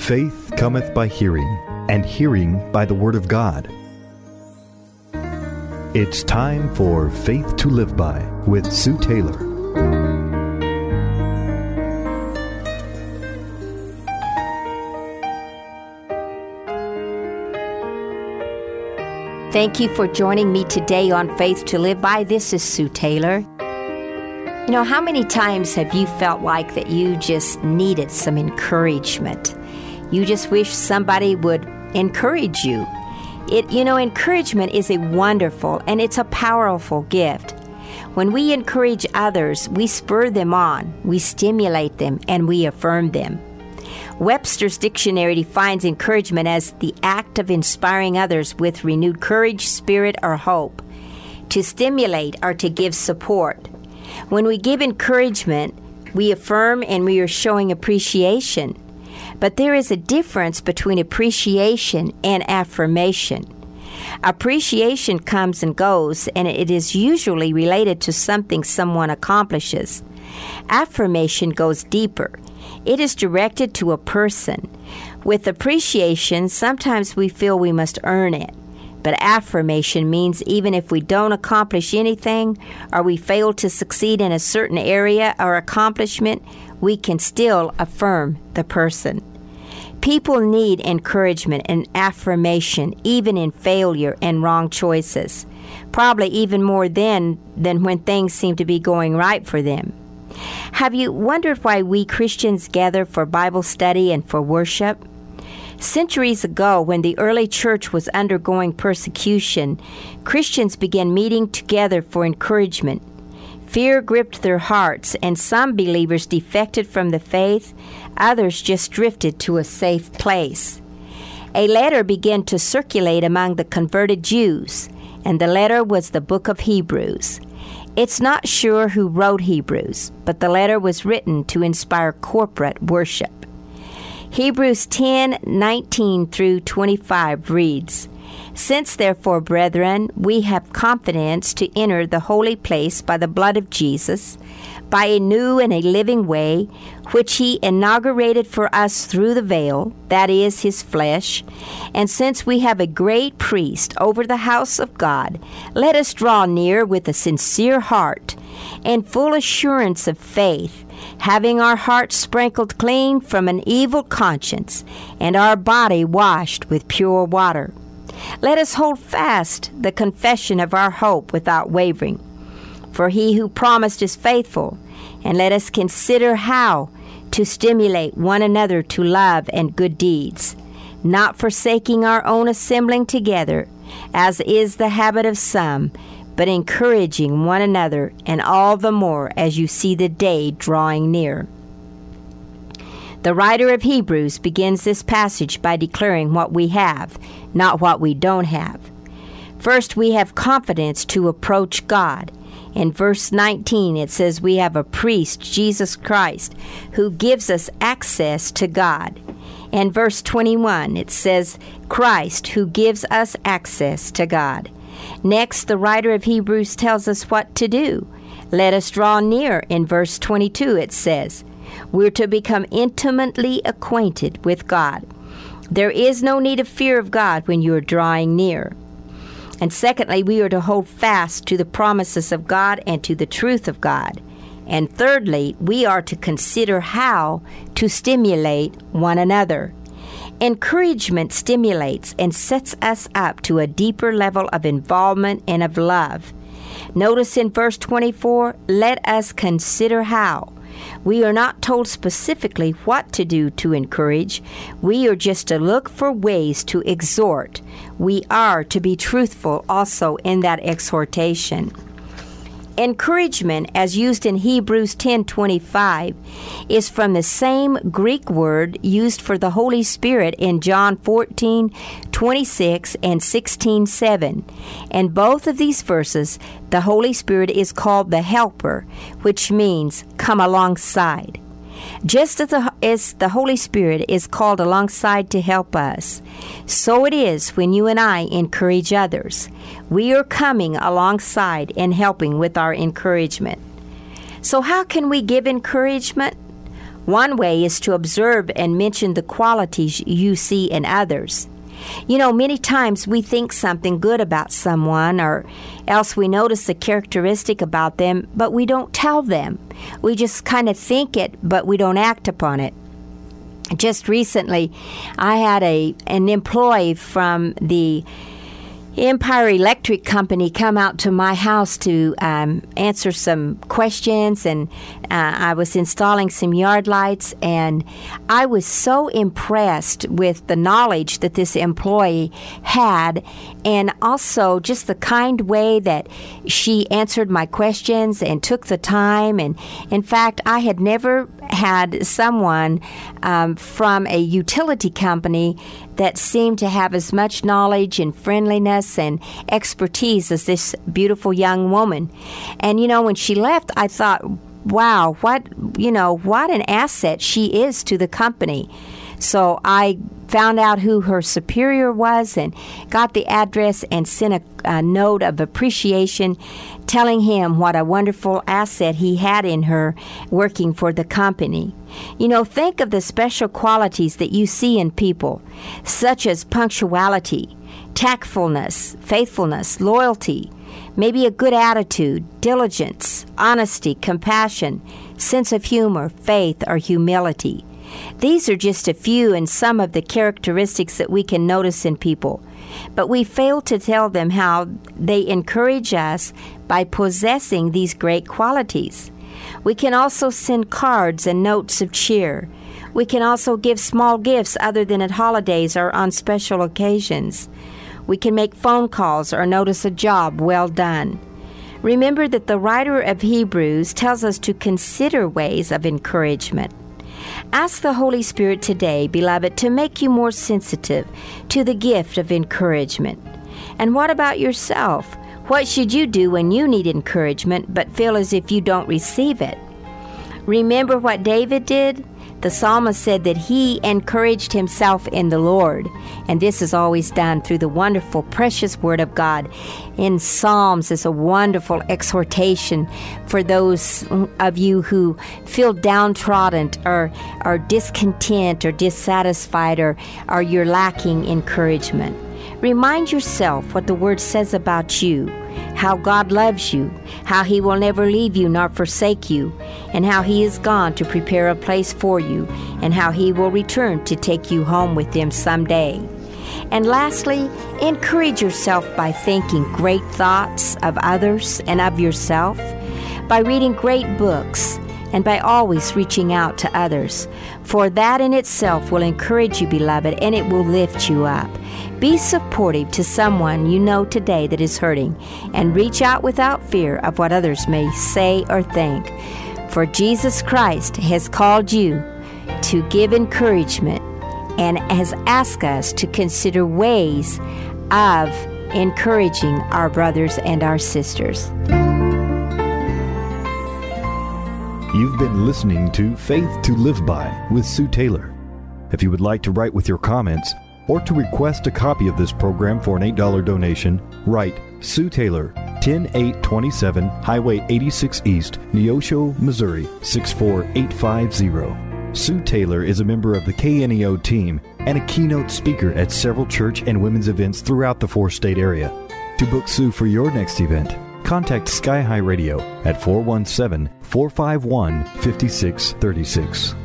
Faith cometh by hearing, and hearing by the Word of God. It's time for Faith to Live By with Sue Taylor. Thank you for joining me today on Faith to Live By. This is Sue Taylor. You know, how many times have you felt like that you just needed some encouragement? You just wish somebody would encourage you. Encouragement is a wonderful and it's a powerful gift. When we encourage others, we spur them on, we stimulate them, and we affirm them. Webster's dictionary defines encouragement as the act of inspiring others with renewed courage, spirit, or hope, to stimulate or to give support. When we give encouragement, we affirm and we are showing appreciation. But there is a difference between appreciation and affirmation. Appreciation comes and goes, and it is usually related to something someone accomplishes. Affirmation goes deeper. It is directed to a person. With appreciation, sometimes we feel we must earn it. But affirmation means even if we don't accomplish anything or we fail to succeed in a certain area or accomplishment, we can still affirm the person. People need encouragement and affirmation even in failure and wrong choices, probably even more than when things seem to be going right for them. Have you wondered why we Christians gather for Bible study and for worship? Centuries ago, when the early church was undergoing persecution, Christians began meeting together for encouragement. Fear gripped their hearts, and some believers defected from the faith. Others just drifted to a safe place. A letter began to circulate among the converted Jews, and the letter was the book of Hebrews. It's not sure who wrote Hebrews, but the letter was written to inspire corporate worship. Hebrews 10:19 through 25 reads, "Since therefore, brethren, we have confidence to enter the holy place by the blood of Jesus, by a new and a living way, which he inaugurated for us through the veil, that is, his flesh. And since we have a great priest over the house of God, let us draw near with a sincere heart and full assurance of faith, having our hearts sprinkled clean from an evil conscience and our body washed with pure water. Let us hold fast the confession of our hope without wavering. For he who promised is faithful, and let us consider how to stimulate one another to love and good deeds, not forsaking our own assembling together, as is the habit of some, but encouraging one another, and all the more as you see the day drawing near." The writer of Hebrews begins this passage by declaring what we have, not what we don't have. First, we have confidence to approach God. In verse 19, it says we have a priest, Jesus Christ, who gives us access to God. In verse 21, it says Christ, who gives us access to God. Next, the writer of Hebrews tells us what to do. Let us draw near. In verse 22, it says, we're to become intimately acquainted with God. There is no need of fear of God when you are drawing near. And secondly, we are to hold fast to the promises of God and to the truth of God. And thirdly, we are to consider how to stimulate one another. Encouragement stimulates and sets us up to a deeper level of involvement and of love. Notice in verse 24, let us consider how. We are not told specifically what to do to encourage. We are just to look for ways to exhort. We are to be truthful also in that exhortation. Encouragement, as used in Hebrews 10:25, is from the same Greek word used for the Holy Spirit in John 14:26 and 16:7. In both of these verses, the Holy Spirit is called the Helper, which means come alongside. Just as the Holy Spirit is called alongside to help us, so it is when you and I encourage others. We are coming alongside and helping with our encouragement. So how can we give encouragement? One way is to observe and mention the qualities you see in others. You know, many times we think something good about someone, or else we notice a characteristic about them, but we don't tell them. We just kind of think it, but we don't act upon it. Just recently, I had an employee from the Empire Electric Company come out to my house to answer some questions, and I was installing some yard lights, and I was so impressed with the knowledge that this employee had, and also just the kind way that she answered my questions and took the time. And in fact, I had never had someone from a utility company that seemed to have as much knowledge and friendliness and expertise as this beautiful young woman. And, you know, when she left, I thought, wow, what an asset she is to the company. So I found out who her superior was and got the address and sent a note of appreciation telling him what a wonderful asset he had in her working for the company. You know, think of the special qualities that you see in people, such as punctuality, tactfulness, faithfulness, loyalty, maybe a good attitude, diligence, honesty, compassion, sense of humor, faith, or humility. These are just a few and some of the characteristics that we can notice in people, but we fail to tell them how they encourage us by possessing these great qualities. We can also send cards and notes of cheer. We can also give small gifts other than at holidays or on special occasions. We can make phone calls or notice a job well done. Remember that the writer of Hebrews tells us to consider ways of encouragement. Ask the Holy Spirit today, beloved, to make you more sensitive to the gift of encouragement. And what about yourself? What should you do when you need encouragement but feel as if you don't receive it? Remember what David did? The psalmist said that he encouraged himself in the Lord, and this is always done through the wonderful, precious Word of God. In Psalms is a wonderful exhortation for those of you who feel downtrodden or are discontent or dissatisfied or you're lacking encouragement. Remind yourself what the Word says about you, how God loves you, how He will never leave you nor forsake you, and how He is gone to prepare a place for you, and how He will return to take you home with Him someday. And lastly, encourage yourself by thinking great thoughts of others and of yourself, by reading great books, and by always reaching out to others. For that in itself will encourage you, beloved, and it will lift you up. Be supportive to someone you know today that is hurting, and reach out without fear of what others may say or think. For Jesus Christ has called you to give encouragement and has asked us to consider ways of encouraging our brothers and our sisters. You've been listening to Faith to Live By with Sue Taylor. If you would like to write with your comments or to request a copy of this program for an $8 donation, write Sue Taylor, 10827 Highway 86 East, Neosho, Missouri, 64850. Sue Taylor is a member of the KNEO team and a keynote speaker at several church and women's events throughout the 4-state area. To book Sue for your next event, contact Sky High Radio at 417-451-5636.